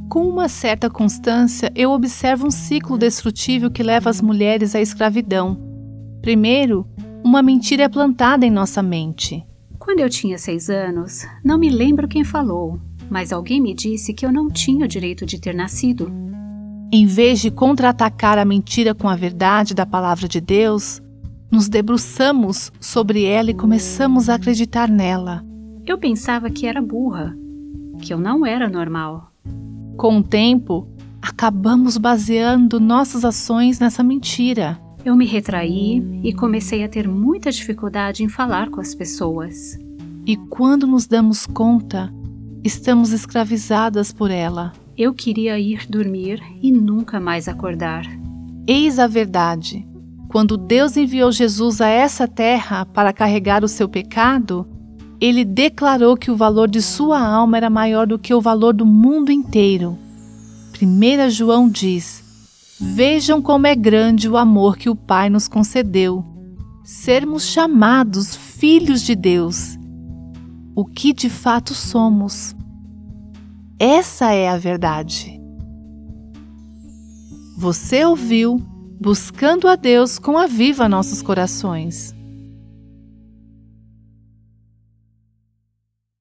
Com uma certa constância, eu observo um ciclo destrutivo que leva as mulheres à escravidão. Primeiro, uma mentira é plantada em nossa mente. Quando eu tinha 6 anos, não me lembro quem falou, mas alguém me disse que eu não tinha o direito de ter nascido. Em vez de contra-atacar a mentira com a verdade da palavra de Deus, nos debruçamos sobre ela e começamos a acreditar nela. Eu pensava que era burra, que eu não era normal. Com o tempo, acabamos baseando nossas ações nessa mentira. Eu me retraí e comecei a ter muita dificuldade em falar com as pessoas. E quando nos damos conta, estamos escravizadas por ela. Eu queria ir dormir e nunca mais acordar. Eis a verdade. Quando Deus enviou Jesus a essa terra para carregar o seu pecado, Ele declarou que o valor de sua alma era maior do que o valor do mundo inteiro. 1 João diz: vejam como é grande o amor que o Pai nos concedeu, sermos chamados filhos de Deus, o que de fato somos. Essa é a verdade. Você ouviu Buscando a Deus com Aviva Nossos Corações.